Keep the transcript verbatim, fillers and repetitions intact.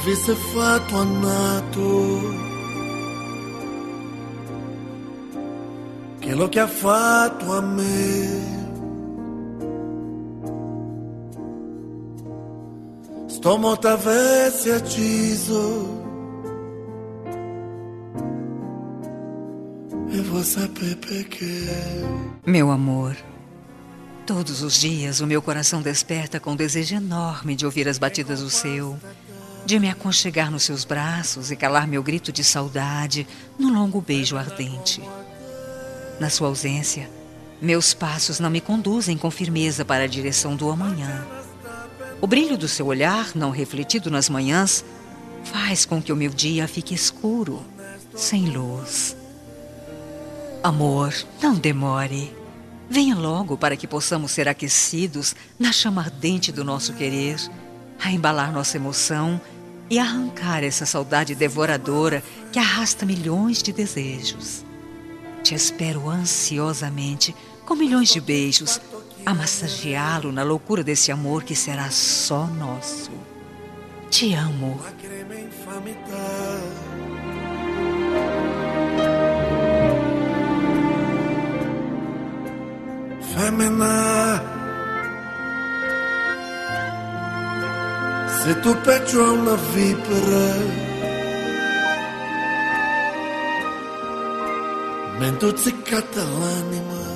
avesse fatto a nato, che lo che ha fatto a me. Sto morto avesse acceso e vou saber perché. Meu amor, todos os dias o meu coração desperta com um desejo enorme de ouvir as batidas do seu, de me aconchegar nos seus braços e calar meu grito de saudade num longo beijo ardente. Na sua ausência, meus passos não me conduzem com firmeza para a direção do amanhã. O brilho do seu olhar, não refletido nas manhãs, faz com que o meu dia fique escuro, sem luz. Amor, não demore. Venha logo para que possamos ser aquecidos na chama ardente do nosso querer, a embalar nossa emoção e arrancar essa saudade devoradora que arrasta milhões de desejos. Te espero ansiosamente, com milhões de beijos, a massageá-lo na loucura desse amor que será só nosso. Te amo. Femmina, se tu peggio a una vipera, m'è intozzicata l'anima.